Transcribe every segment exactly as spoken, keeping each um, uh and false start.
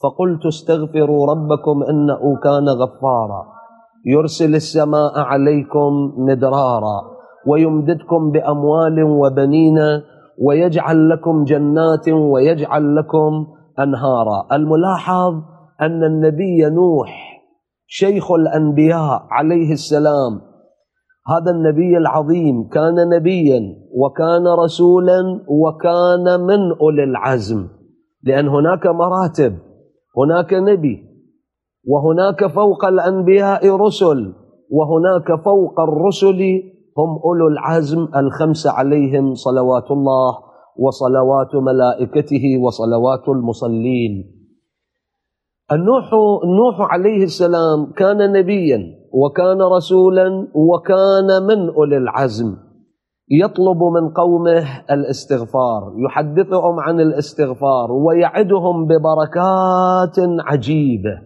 فقلت استغفروا ربكم إنه كان غفارا يرسل السماء عليكم مدرارا ويمددكم بأموال وبنين ويجعل لكم جنات ويجعل لكم أنهارا. الملاحظ أن النبي نوح شيخ الأنبياء عليه السلام، هذا النبي العظيم كان نبيا وكان رسولا وكان من أولي العزم، لأن هناك مراتب، هناك نبي وهناك فوق الأنبياء رسل وهناك فوق الرسل هم أولو العزم الخمسة عليهم صلوات الله وصلوات ملائكته وصلوات المصلين. النوح النوح عليه السلام كان نبيا وكان رسولا وكان من أولي العزم، يطلب من قومه الاستغفار، يحدثهم عن الاستغفار ويعدهم ببركات عجيبة.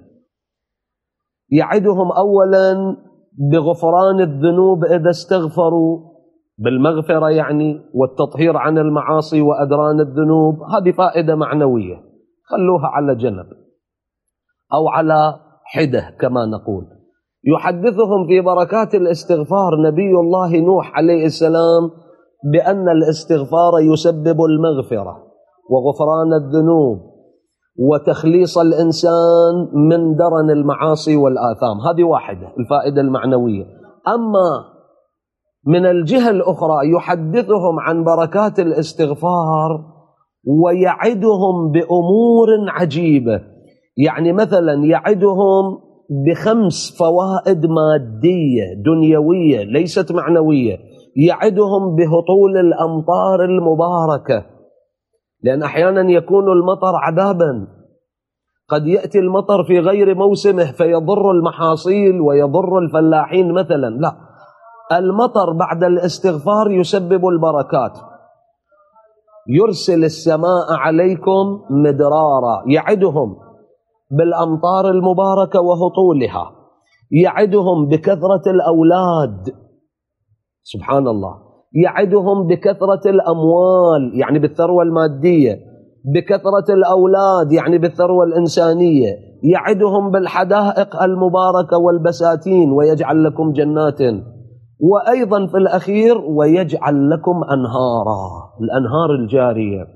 يعدهم أولا بغفران الذنوب إذا استغفروا، بالمغفرة يعني، والتطهير عن المعاصي وأدران الذنوب. هذه فائدة معنوية خلوها على جنب أو على حدة كما نقول. يحدثهم في بركات الاستغفار نبي الله نوح عليه السلام بأن الاستغفار يسبب المغفرة وغفران الذنوب وتخليص الإنسان من درن المعاصي والآثام. هذه واحدة، الفائدة المعنوية. أما من الجهة الأخرى يحدثهم عن بركات الاستغفار ويعدهم بأمور عجيبة، يعني مثلا يعدهم بخمس فوائد مادية دنيوية ليست معنوية. يعدهم بهطول الأمطار المباركة، لأن أحيانا يكون المطر عذابا، قد يأتي المطر في غير موسمه فيضر المحاصيل ويضر الفلاحين مثلا. لا، المطر بعد الاستغفار يسبب البركات. يرسل السماء عليكم مدرارا، يعدهم بالأمطار المباركة وهطولها، يعدهم بكثرة الأولاد، سبحان الله، يعدهم بكثرة الأموال يعني بالثروة المادية، بكثرة الأولاد يعني بالثروة الإنسانية، يعدهم بالحدائق المباركة والبساتين ويجعل لكم جنات، وأيضا في الأخير ويجعل لكم أنهارا، الأنهار الجارية.